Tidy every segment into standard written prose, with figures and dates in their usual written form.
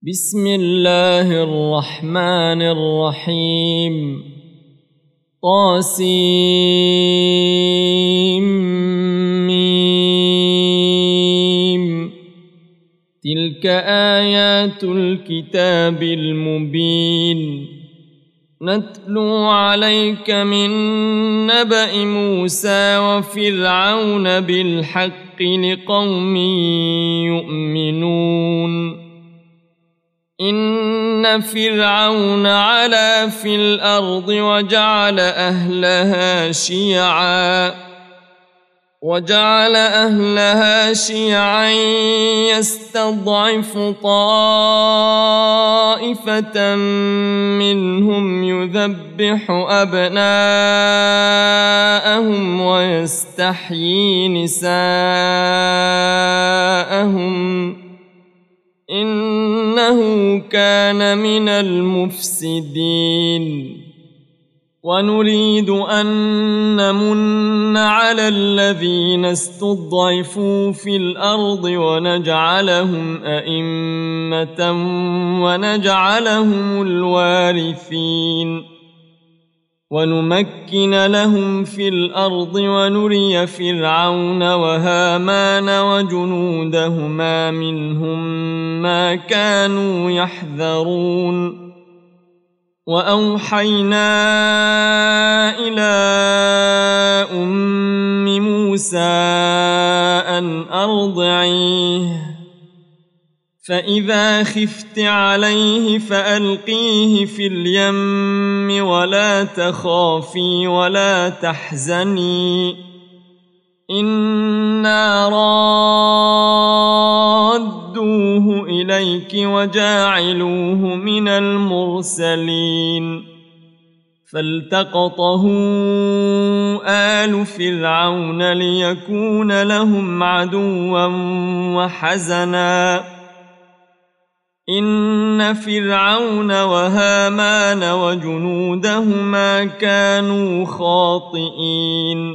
بسم الله الرحمن الرحيم طاسيم تلك آيات الكتاب المبين نتلو عليك من نبأ موسى وفرعون بالحق لقوم يؤمنون إن فرعون علا في الأرض وجعل أهلها شيعا يستضعف طائفة منهم يذبح أبناءهم ويستحيي نساءهم إنه كان من المفسدين ونريد أن نمن على الذين استضعفوا في الأرض ونجعلهم أئمة ونجعلهم الوارثين ونمكن لهم في الأرض ونري فرعون وهامان وجنودهما منهم ما كانوا يحذرون وأوحينا إلى أم موسى أن أرضعيه فإذا خفت عليه فألقيه في اليم ولا تخافي ولا تحزني إنا رادوه إليك وجاعلوه من المرسلين فالتقطه آل فرعون ليكون لهم عدوا وحزنا إن فرعون وهامان وجنودهما كانوا خاطئين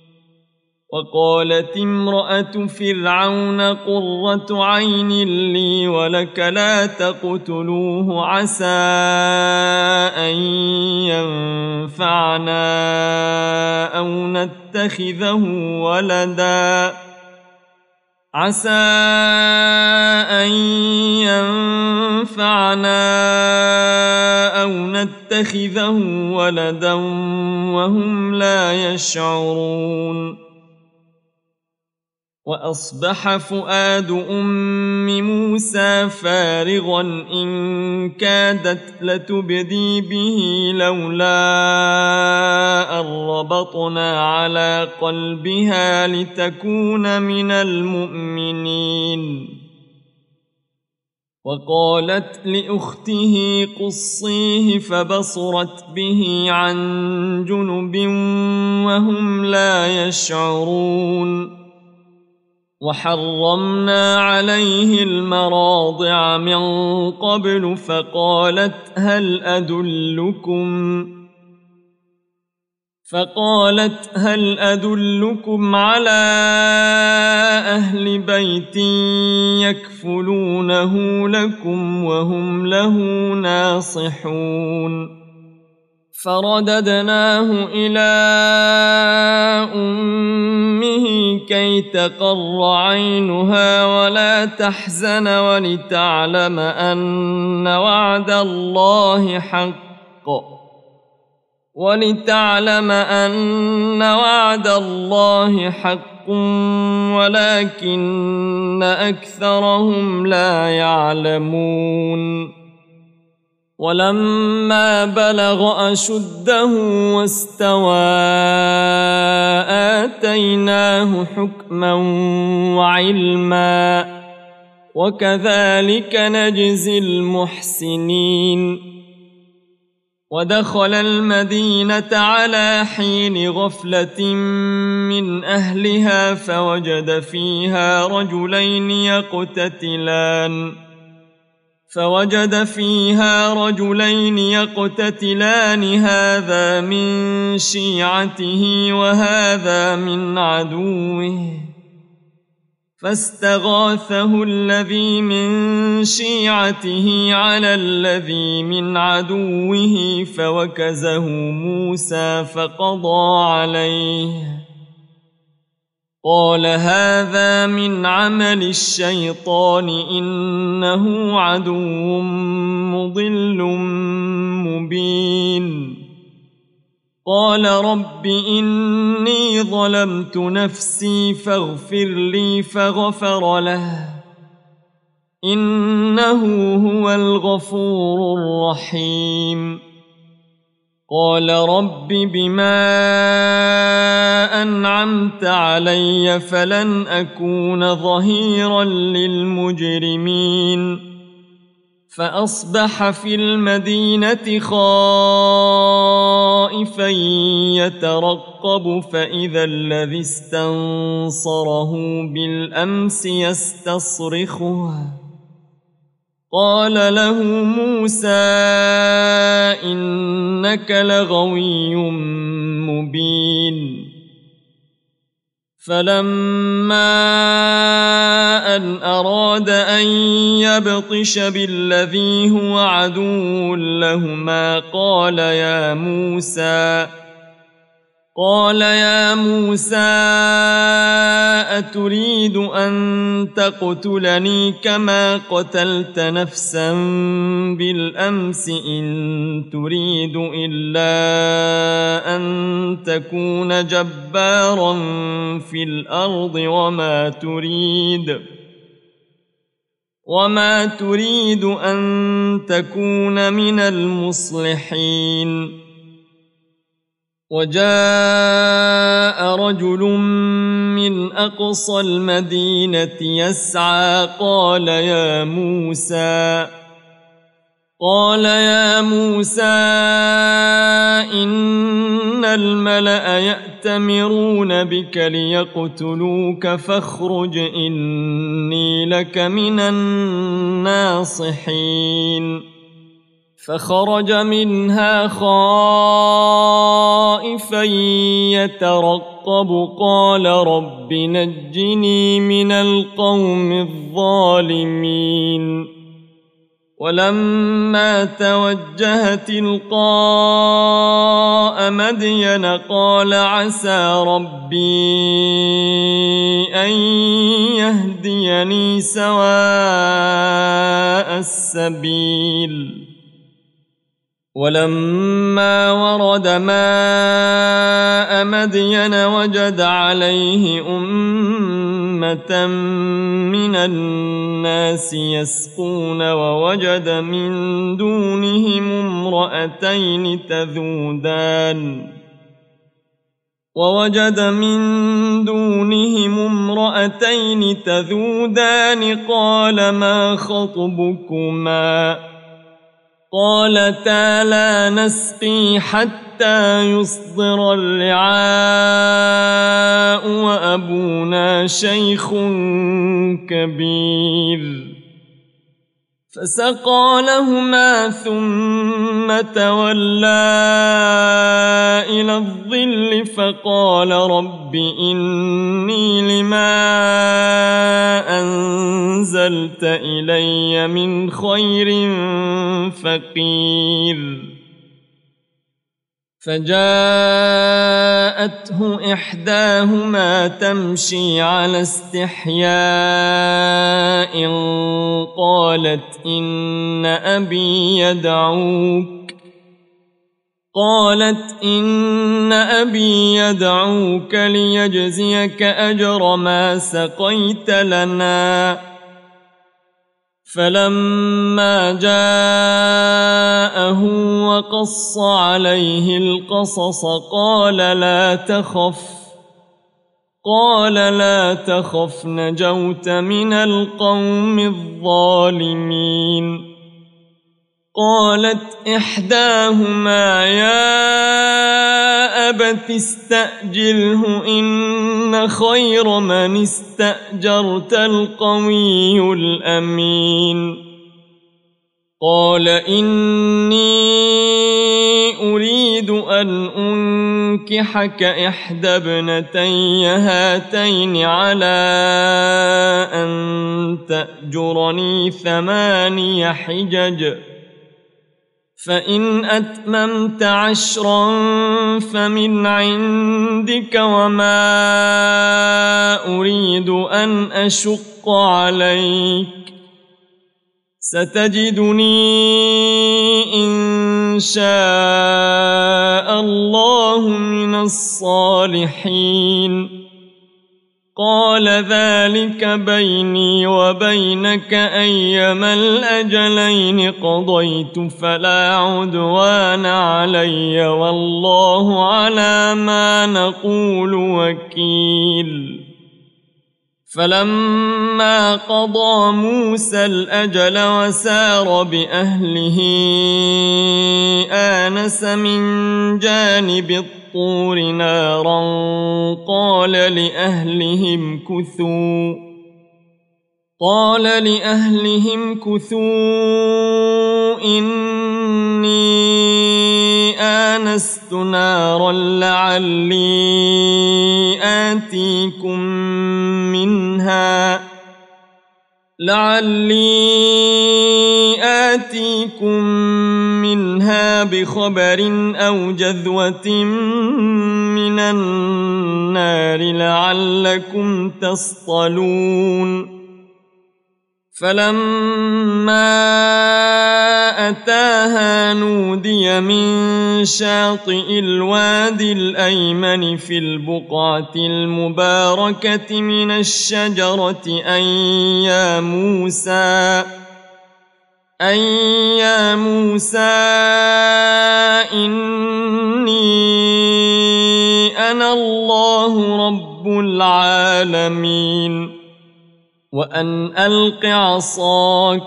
وقالت امرأة فرعون قرة عين لي ولك لا تقتلوه عسى أن ينفعنا أو نتخذه ولدا وهم لا يشعرون وأصبح فؤاد أم موسى فارغا إن كادت لتبدي به لولا أن ربطنا على قلبها لتكون من المؤمنين وقالت لأخته قصيه فبصرت به عن جنب وهم لا يشعرون وحرمنا عليه المراضع من قبل فقالت هل أدلكم على أهل بيت يكفلونه لكم وهم له ناصحون فرددناه إلى أمه كي تقر عينها ولا تحزن ولتعلم أن وعد الله حق ولكن أكثرهم لا يعلمون ولما بلغ أشده واستوى آتيناه حكما وعلما وكذلك نجزي المحسنين ودخل المدينة على حين غفلة من أهلها فوجد فيها رجلين يقتتلان هذا من شيعته وهذا من عدوه فاستغاثه الذي من شيعته على الذي من عدوه فوكزه موسى فقضى عليه قال هذا من عمل الشيطان إنه عدو مضل مبين قال رب إني ظلمت نفسي فاغفر لي فغفر له إنه هو الغفور الرحيم قال رب بما أنعمت علي فلن أكون ظهيرا للمجرمين فأصبح في المدينة خائفا يترقب فإذا الذي استنصره بالأمس يستصرخه قال له موسى إنك لغوي مبين فلما أن أراد أن يبطش بالذي هو عدو لهما قال يا موسى أتريد أن تقتلني كما قتلت نفسا بالأمس إن تريد إلا أن تكون جبارا في الأرض وما تريد أن تكون من المصلحين وجاء رجل من أقصى المدينة يسعى قال يا موسى إن الملأ يأتمرون بك ليقتلوك فاخرج إني لك من الناصحين فخرج منها خائفا يترقب قال رب نجني من القوم الظالمين ولما توجه تلقاء مدين قال عسى ربي أن يهديني سواء السبيل ولما ورد ماء مدين وجد عليه أمة من الناس يسقون ووجد من دونهم امرأتين تذودان قال ما خطبكما قالتا لا نسقي حتى يصدر الرعاء وأبونا شيخ كبير فسقى لهما ثم تولى إلى الظل فقال رب إني لما أنزلت إلي من خير فقير فجاءته إحداهما تمشي على استحياء قالت إن أبي يدعوك ليجزيك أجر ما سقيت لنا فلما جاءه وقص عليه القصص قال لا تخف نجوت من القوم الظالمين قالت إحداهما يا أبت استأجره إن خير من استأجرت القوي الأمين قال إني أريد أن أنكحك إحدى ابنتي هاتين على أن تأجرني 8 حجج فإن أتممت 10 فمن عندك وما أريد أن أشق عليك ستجدني إن شاء الله من الصالحين قال ذلك بيني وبينك أيما الأجلين قضيت فلا عدوان علي والله على ما نقول وكيل فلما قضى موسى الأجل وسار بأهله آنس من جانب الطور نارا قال لأهلهم كثوا إني آنست نارا لعلي آتيكم منها بخبر أو جذوة من النار لعلكم تصطلون فلما أتاها نودي من شاطئ الوادي الأيمن في البقعة المباركة من الشجرة أن يا موسى إني أنا الله رب العالمين وأن ألق عصاك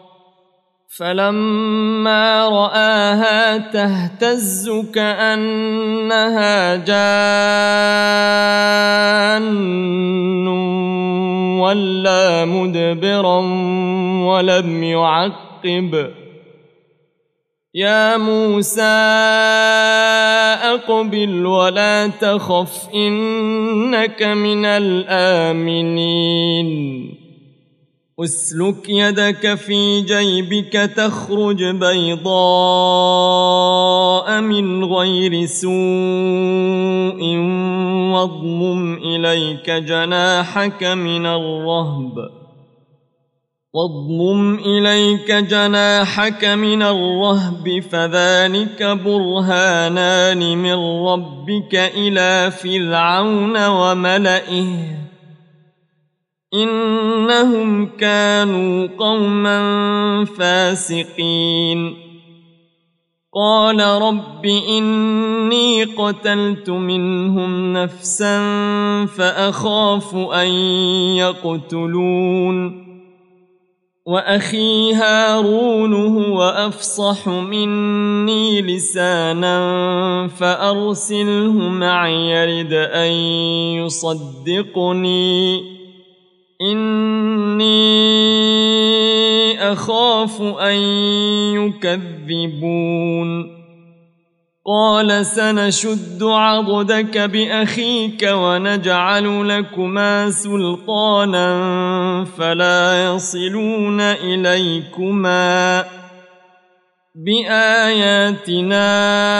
فلما رآها تهتز كأنها جان ولا مدبرا ولم يعقب يا موسى أقبل ولا تخف إنك من الآمنين أسلك يدك في جيبك تخرج بيضاء من غير سوء واضمم إليك جناحك من الرهب فذلك برهانان من ربك إلى فرعون وملئه إنهم كانوا قوما فاسقين قال رب إني قتلت منهم نفسا فأخاف أن يقتلون وأخي هارون هو أفصح مني لسانا فأرسله معي يرد أن يصدقني إني أخاف أن يكذبون قال سنشد عضدك بأخيك ونجعل لكما سلطانا فلا يصلون إليكما بآياتنا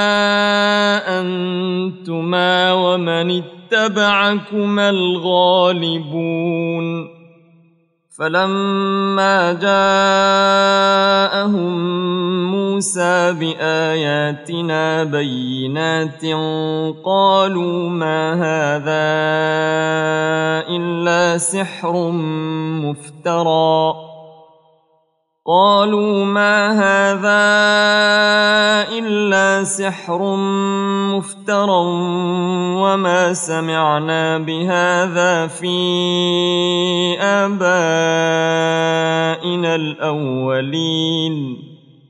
أنتما ومن اتبعكما الغالبون فلما جاءهم موسى بآياتنا بينات قالوا ما هذا إلا سحر مفترى وما سمعنا بهذا في آبائنا الأولين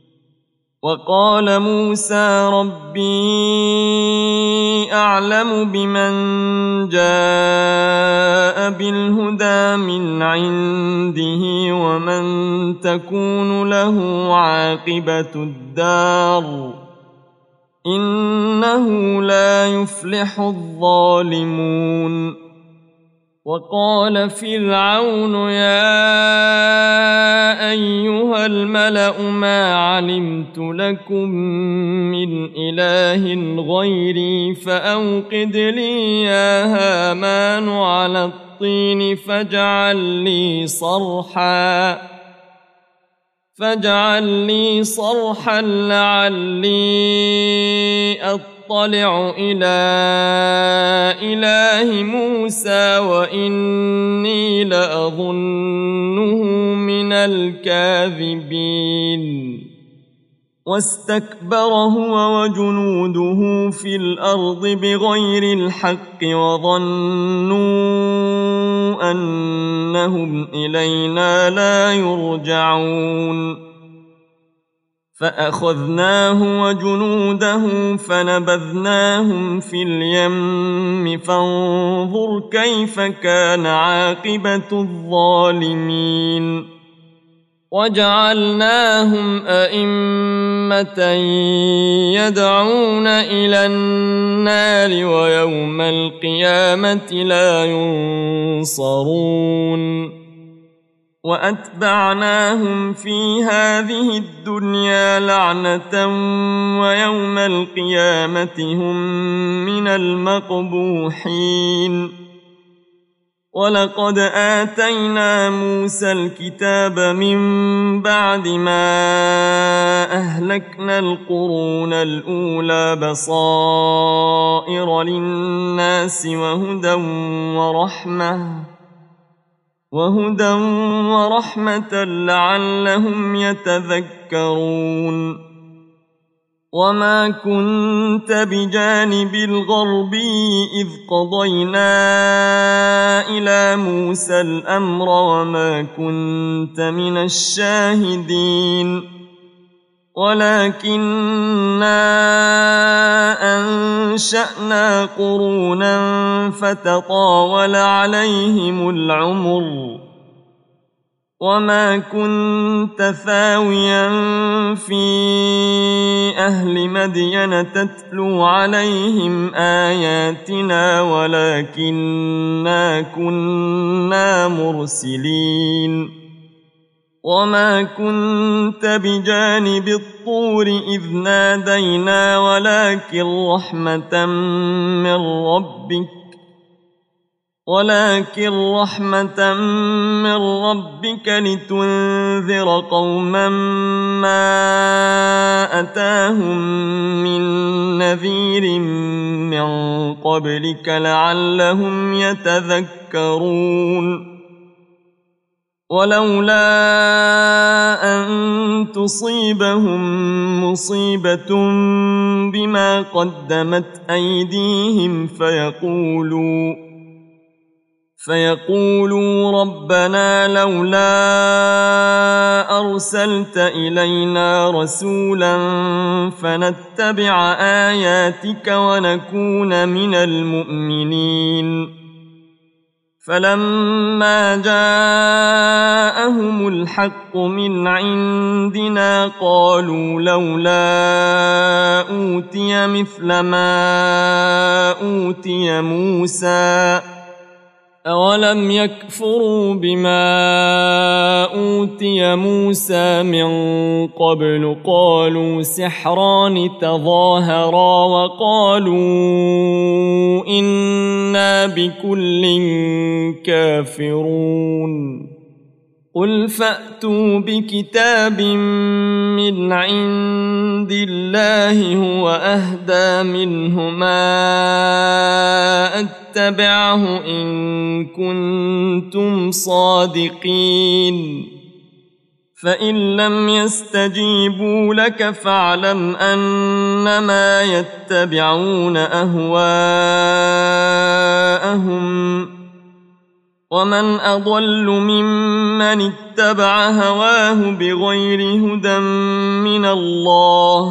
وقال موسى ربي أعلم بمن جاء بالهدى من عنده ومن تكون له عاقبة الدار إنه لا يفلح الظالمون. وقال فرعون يا أيها الملأ ما علمت لكم من إله غيري فأوقد لي يا هامان على الطين فاجعل لي صرحا لعلي أطلع إلى إله موسى وإني لأظنه من الكاذبين. واستكبر هو وجنوده في الأرض بغير الحق وظنوا أنهم إلينا لا يرجعون. فأخذناه وجنوده فنبذناهم في اليم فانظر كيف كان عاقبة الظالمين. وجعلناهم أئمة يدعون إلى النار ويوم القيامة لا ينصرون. وأتبعناهم في هذه الدنيا لعنة ويوم القيامة هم من المقبوحين. ولقد آتينا موسى الكتاب من بعد ما أهلكنا القرون الأولى بصائر للناس وهدى ورحمة لعلهم يتذكرون. وما كنت بجانب الغربي إذ قضينا إلى موسى الأمر وما كنت من الشاهدين ولكننا أنشأنا قرونا فتطاول عليهم العمر وما كنت ثاويا في أهل مدين تتلو عليهم آياتنا ولكننا كنا مرسلين. وما كنت بجانب الطور إذ نادينا ولكن رحمة من ربك لتنذر قوما ما أتاهم من نذير من قبلك لعلهم يتذكرون. ولولا أن تصيبهم مصيبة بما قدمت أيديهم فيقولوا ربنا لولا أرسلت إلينا رسولا فنتبع آياتك ونكون من المؤمنين. فلما جاءهم الحق من عندنا قالوا لولا أوتي مثل ما أوتي موسى أولم يكفروا بما أوتي موسى من قبل قالوا سحران تظاهرا وقالوا إنا بكل كافرون. قل فأتوا بكتاب من عند الله هو أهدى منهما اتبعه إن كنتم صادقين. فإن لم يستجيبوا لك فاعلم أنما يتبعون أهواءهم ومن أضل ممن اتبع هواه بغير هدى من الله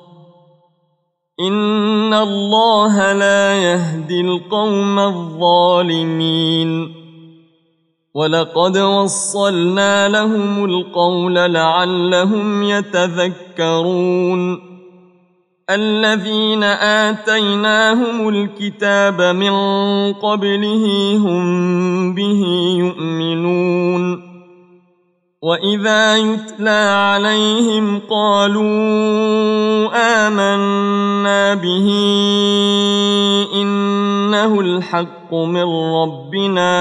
إن الله لا يهدي القوم الظالمين. ولقد وصلنا لهم القول لعلهم يتذكرون. الذين آتيناهم الكتاب من قبله هم به يؤمنون وإذا يتلى عليهم قالوا آمنا به إنه الحق من ربنا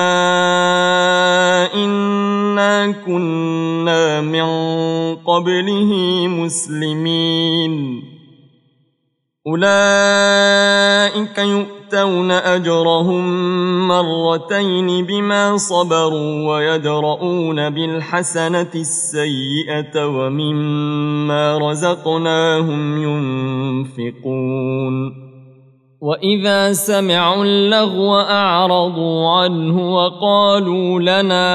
إنا كنا من قبله مسلمين أولئك يؤتون أجرهم مرتين بما صبروا ويدرؤون بالحسنة السيئة ومما رزقناهم ينفقون وإذا سمعوا اللغو أعرضوا عنه وقالوا لنا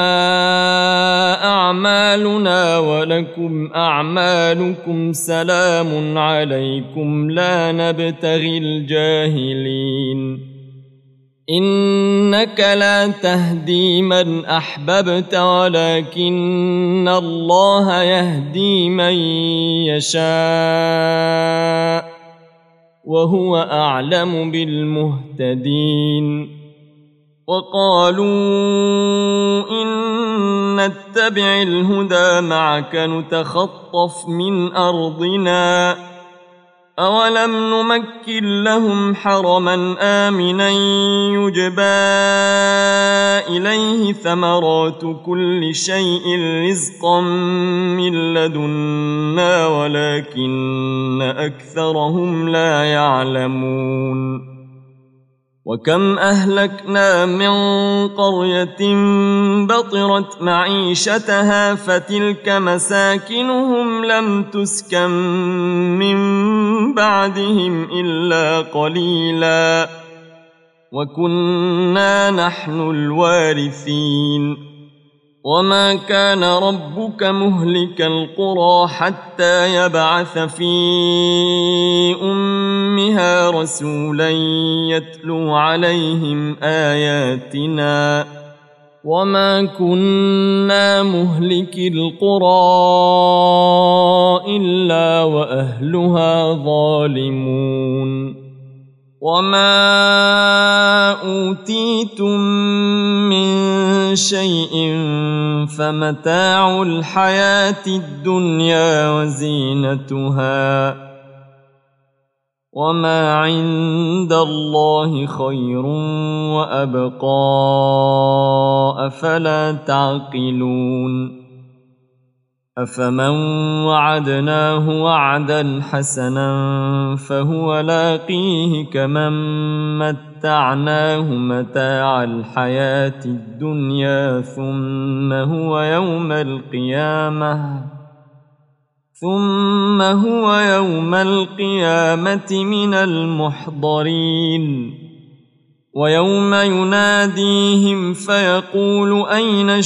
أعمالنا ولكم أعمالكم سلام عليكم لا نبتغي الجاهلين إنك لا تهدي من أحببت ولكن الله يهدي من يشاء وهو أعلم بالمهتدين وقالوا إن نتبع الهدى معك نتخطف من أرضنا أولم نمكن لهم حرما آمنا يجبى إليه ثمرات كل شيء رزقا من لدنا ولكن أكثرهم لا يعلمون وكم أهلكنا من قرية بطرت معيشتها فتلك مساكنهم لم تسكن من بعدهم إلا قليلا وكنا نحن الوارثين وما كان ربك مهلك القرى حتى يبعث في أمها رسولا يتلو عليهم آياتنا وما كنا مهلك القرى إلا وأهلها ظالمون وما أوتيتم من شيء فمتاع الحياة الدنيا وزينتها وما عند الله خير وأبقى أفلا تعقلون أفمن وعدناه وعدا حسنا فهو لاقيه كمن متعناه متاع الحياة الدنيا ثم هو يوم القيامة من المحضرين ويوم يناديهم فيقول أين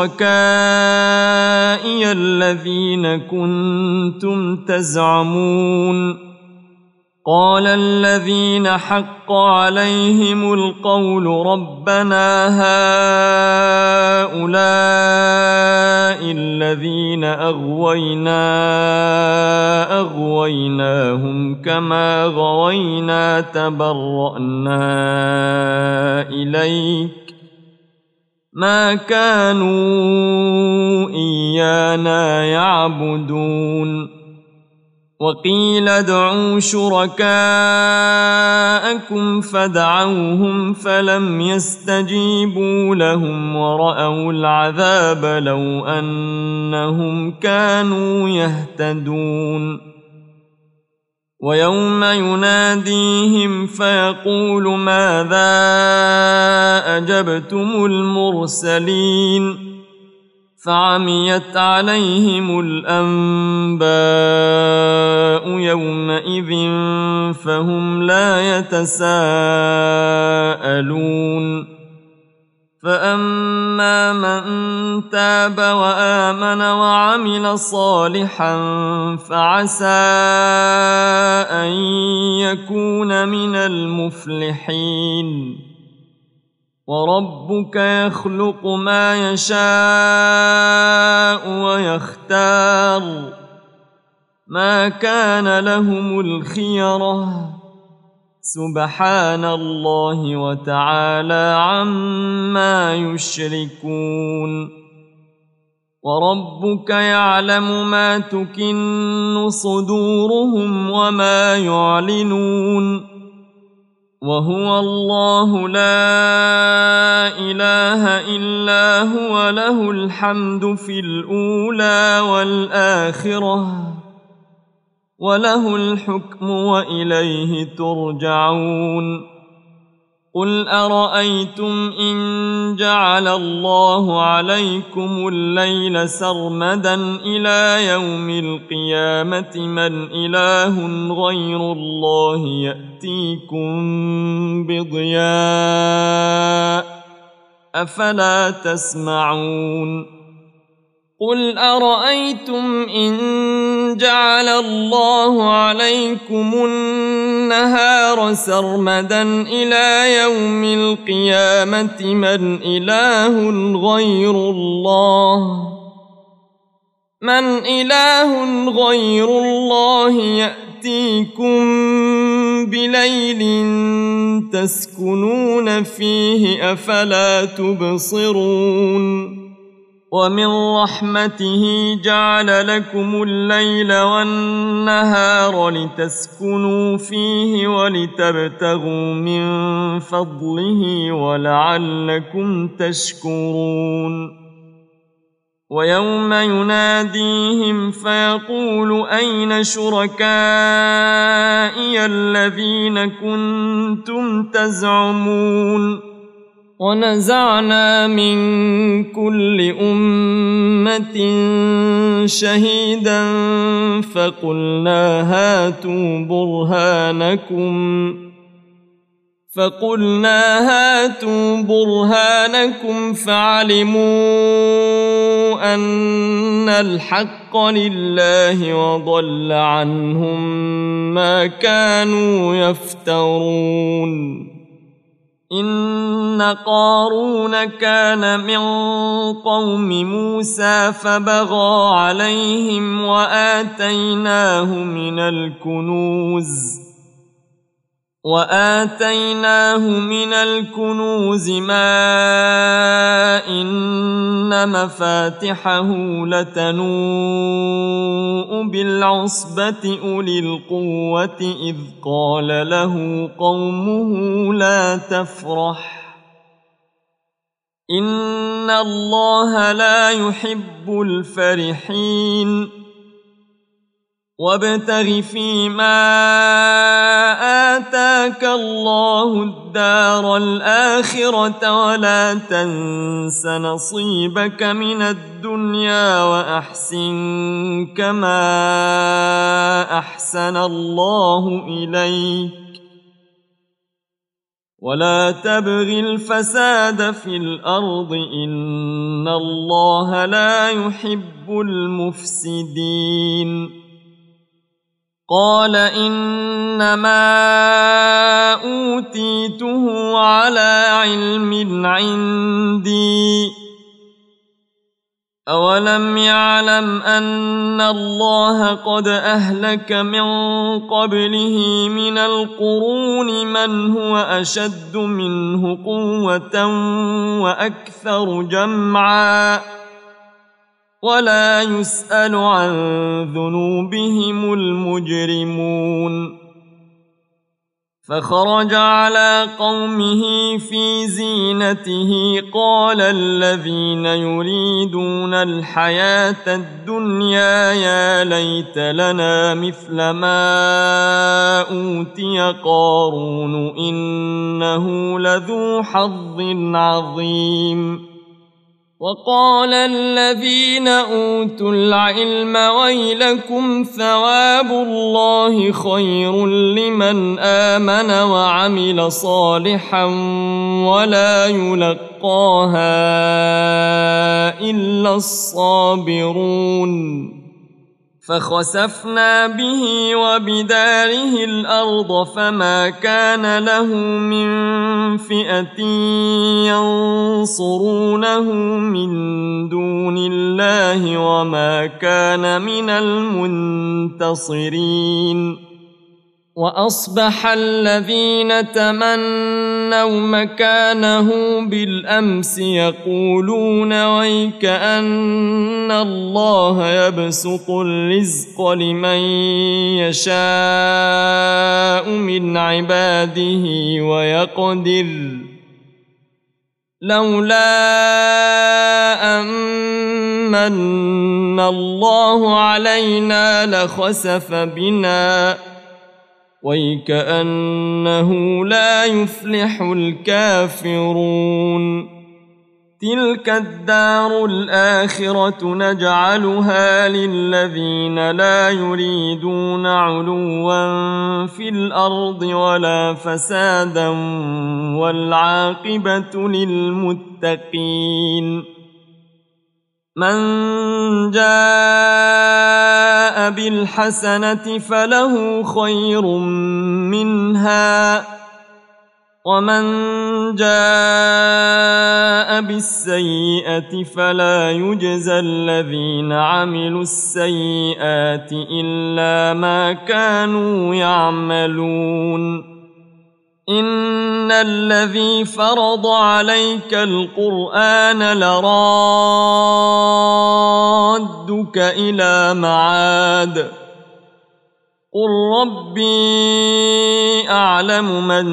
شركائي الذين كنتم تزعمون قال الذين حق عليهم القول ربنا هؤلاء الذين أغويناهم كما غوينا تبرأنا إليك ما كانوا إيانا يعبدون وقيل ادعوا شركاءكم فدعوهم فلم يستجيبوا لهم ورأوا العذاب لو أنهم كانوا يهتدون ويوم يناديهم فيقول ماذا أجبتم المرسلين فعميت عليهم الأنباء يومئذ فهم لا يتساءلون فأما من تاب وآمن وعمل صالحا فعسى أن يكون من المفلحين وربك يخلق ما يشاء ويختار ما كان لهم الخيرة سبحان الله وتعالى عما يشركون وربك يعلم ما تكن صدورهم وما يعلنون وهو الله لا إله إلا هو له الحمد في الأولى والآخرة وله الحكم وإليه ترجعون قل أرأيتم إن جعل الله عليكم الليل سرمدا إلى يوم القيامة من إله غير الله يأتيكم بضياء أفلا تسمعون قل أرأيتم إن جعل الله عليكم النهار سرمدا إلى يوم القيامة من إله غير الله يأتيكم بليل تسكنون فيه أفلا تبصرون ومن رحمته جعل لكم الليل والنهار لتسكنوا فيه ولتبتغوا من فضله ولعلكم تشكرون ويوم يناديهم فيقول أين شركائي الذين كنتم تزعمون ونزعنا من كل أمة شهيدا فقلنا هاتوا برهانكم فعلموا أن الحق لله وضل عنهم ما كانوا يفترون إن قارون كان من قوم موسى فبغى عليهم وآتيناه من الكنوز ما إن مفاتحه لتنوء بالعصبة أولي القوة إذ قال له قومه لا تفرح إن الله لا يحب الفرحين وابتغ فيما آتاك الله الدار الآخرة ولا تنس نصيبك من الدنيا وأحسن كما أحسن الله إليك ولا تبغ الفساد في الأرض إن الله لا يحب المفسدين قال إنما أوتيته على علم عندي أولم يعلم أن الله قد أهلك من قبله من القرون من هو أشد منه قوة وأكثر جمعا ولا يسأل عن ذنوبهم المجرمون فخرج على قومه في زينته قال الذين يريدون الحياة الدنيا يا ليت لنا مثل ما أوتي قارون إنه لذو حظ عظيم وقال الذين أوتوا العلم ويلكم ثواب الله خير لمن آمن وعمل صالحا ولا يلقاها إلا الصابرون فخسفنا به وبداره الأرض فما كان له من فئة ينصرونه من دون الله وما كان من المنتصرين. وأصبح الذين تمنوا مكانه بالأمس يقولون ويك أن الله يبسط الرزق لمن يشاء من عباده ويقدر لولا أمن الله علينا لخسف بنا ويكأنه لا يفلح الكافرون. تلك الدار الآخرة نجعلها للذين لا يريدون علوا في الأرض ولا فسادا والعاقبة للمتقين. من جاء بالحسنة فله خير منها ومن جاء بالسيئة فلا يجزى الذين عملوا السيئات إلا ما كانوا يعملون. إن الذي فرض عليك القرآن لرادك إلى معاد قل ربي أعلم من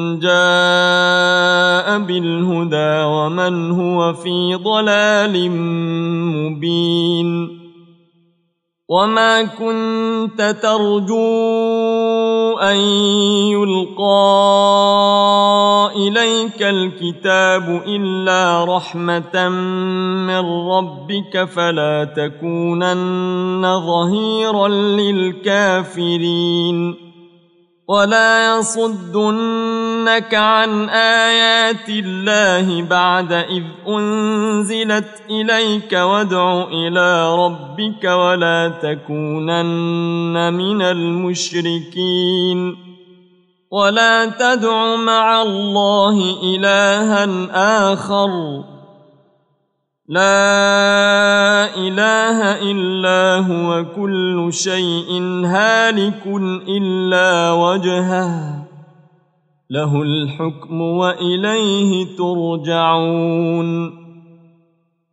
جاء بالهدى ومن هو في ضلال مبين. وما كنت ترجو أن يلقى إليك الكتاب إلا رحمة من ربك فلا تكونن ظهيرا للكافرين. ولا يصدنك عن آيات الله بعد إذ أنزلت إليك وادع إلى ربك ولا تكونن من المشركين. ولا تدع مع الله إلها آخر لا إله إلا هو كل شيء هالك إلا وجهه له الحكم وإليه ترجعون.